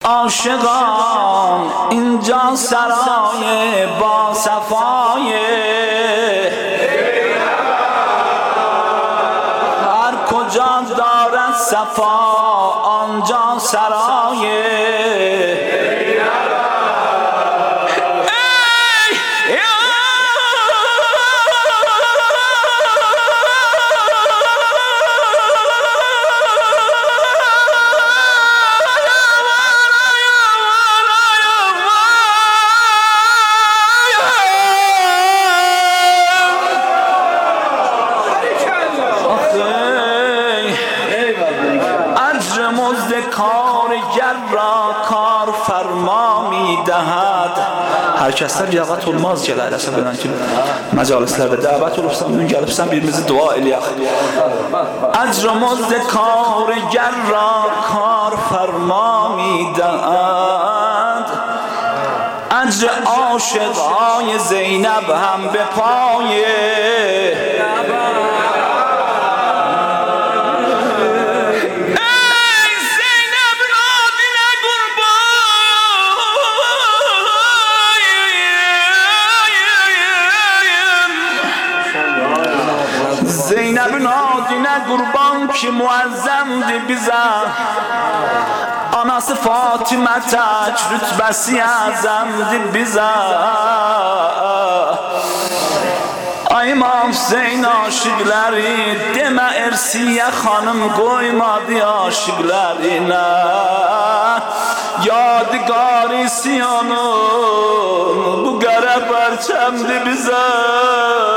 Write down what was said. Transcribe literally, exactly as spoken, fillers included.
عاشقان اینجا سرای با صفای، هر کجا دارد صفا آنجا سرای. کارگر را کار فرما میدهد. Herkesler yağat olmaz gələsən bilən ki məcalislərdə dəvət olubsan, bugün gəlibsən birimizi dua eləyək. Əcrümüzdə karger را کار فرما میدهد. اجر عاشقای زینب هم به پایه. Zeynep nadine kurban ki muazzemdi bize. Anası Fatime tek rütbesi azemdi bize. Ay İmam Hüseyin aşıkları deme Ersiye hanım koymadı aşıklarına. Yadigar isyanın bu qara parçamdı bize.